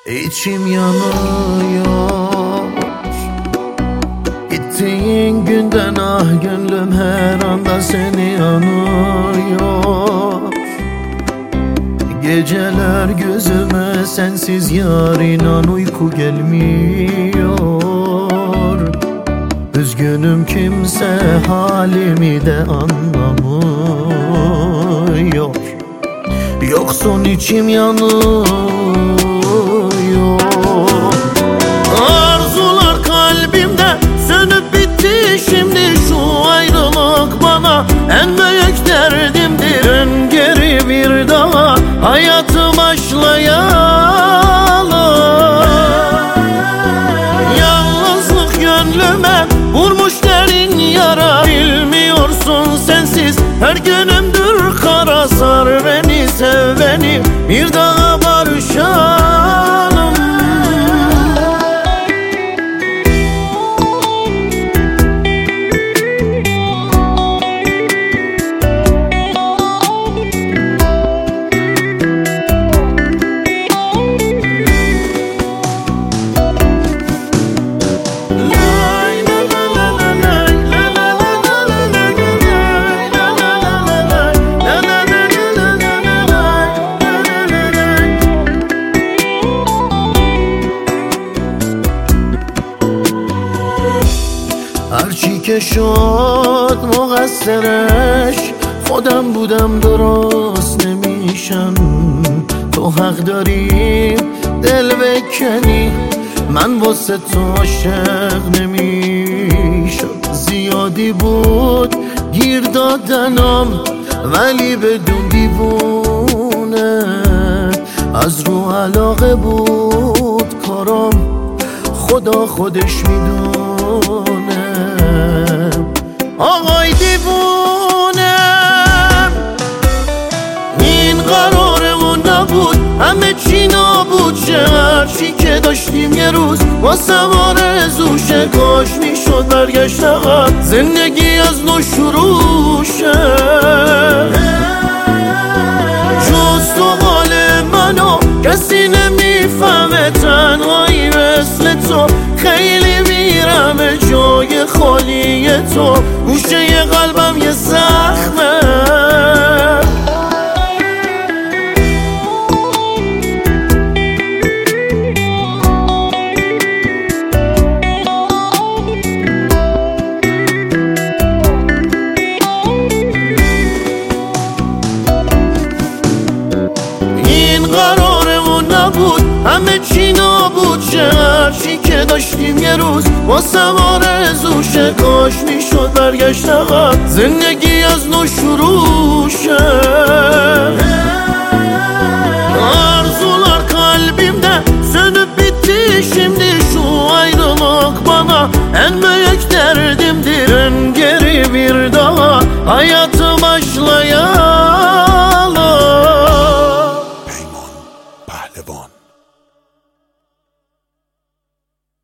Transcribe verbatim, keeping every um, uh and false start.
İçim yanıyor gittiğin günden, ah gönlüm her anda seni anıyor. Geceler gözüme sensiz yar, inan uyku gelmiyor. Üzgünüm, kimse halimi de anlamıyor. Yoksun içim yanıyor. Arzular kalbimde sönüp bitti şimdi, şu ayrılık bana en büyük derdimdir. Dön geri bir daha hayatı başlayalım. Yalnızlık gönlüme vurmuş derin yara, bilmiyorsun sensiz her günümdür kara. Sar beni, sev beni, bir daha barışalım. هرچی که شد مقصرش خودم بودم، درست نمیشم. تو حق داری دل بکنی، من واسه تو عاشق نمیشم. زیادی بود گیر دادنم ولی بدون دیوونه، از رو علاقه بود کارم، خدا خودش میدونه. آقای دیوونم، این قرارمون نبود، همه چی نابود شه. هرچی که داشتیم یه روز واسه آرزوشه، کاش میشد برگشت عقب، زندگی از نو شروع شه. جز تو حال منو کسی نمیفهمه، تنهایی مثل تو خیلی میرمه. جای خالی تو گوشه ی قلبم یه زخمه. این قرارمون نبود، همه چی نابود شه. هرچی که داشتیم یه روز واسه آرزوشه، کاش میشد برگشت عقب، زندگی از نو شروع شه. Arzular kalbimde sönüp bitti şimdi, şu ayrılık bana en büyük derdimdir. Dön geri bir daha hayatı başlayalım.